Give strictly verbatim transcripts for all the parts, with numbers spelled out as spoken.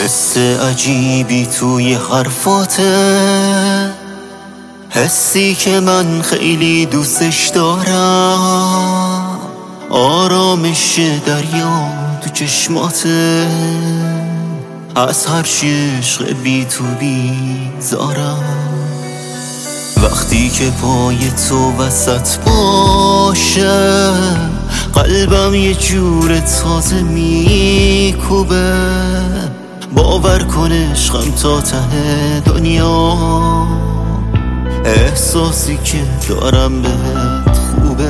حس عجیبی توی حرفاته، حسی که من خیلی دوستش دارم، آرامش دریا تو چشماته، از هر عشق بی تو بیزارم. وقتی که پای تو وسط باشه، قلبم یه جور تازه میکوبه. باور کن عشقم تا ته دنیا، احساسی که دارم بهت خوبه.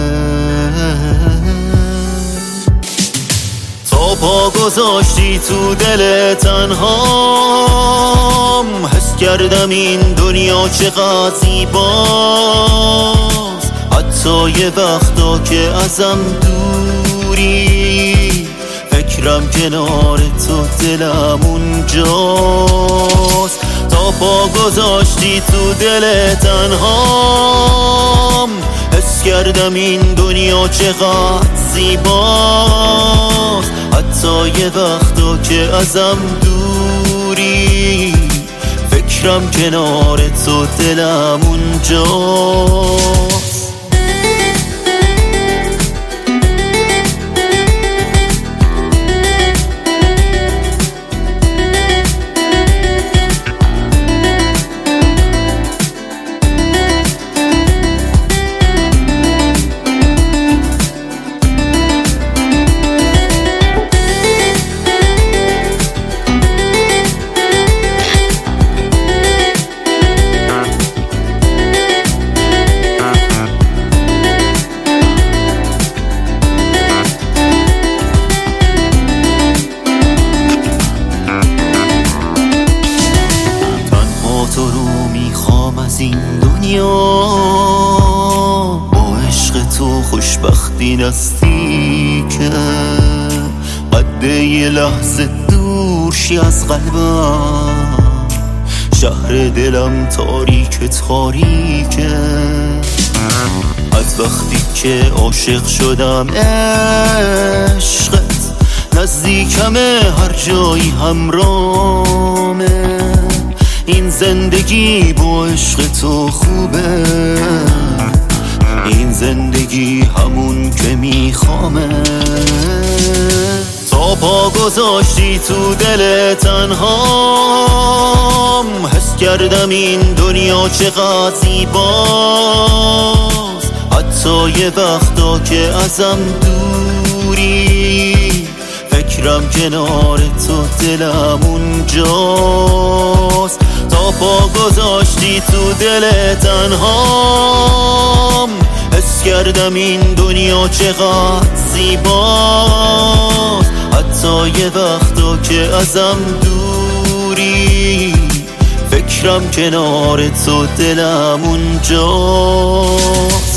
تا پا گذاشتی تو دل تنهام، حس کردم این دنیا چقدر زیباست. حتی یه وقتا که ازم دوری، فکرم کنار تو دلم اونجاست. تا پا گذاشتی تو دل تنهام، حس کردم این دنیا چقدر زیباست. حتی یه وقتا که ازم دوری، فکرم کنار تو دلم اونجاست. تو رو میخوام از این دنیا، با عشق تو خوشبختی نزدیکه. قد یه لحظه دور شی از قلبم، شهر دلم تاریک تاریکه. از وقتی که عاشق شدم عشقت، نزدیکمه هر جایی همرامه. این زندگی با عشق تو خوبه، این زندگی همون که میخوامه. تا پا گذاشتی تو دل تنهام، حس کردم این دنیا چقدر زیباست. حتی یه وقتا که ازم دوری، فکرم کنار تو دلم اونجاست. تا پا گذاشتی تو دل تنهام، حس کردم این دنیا چقدر زیباست. حتی یه وقتا که ازم دوری، فکرم کنار تو دلم اونجاست.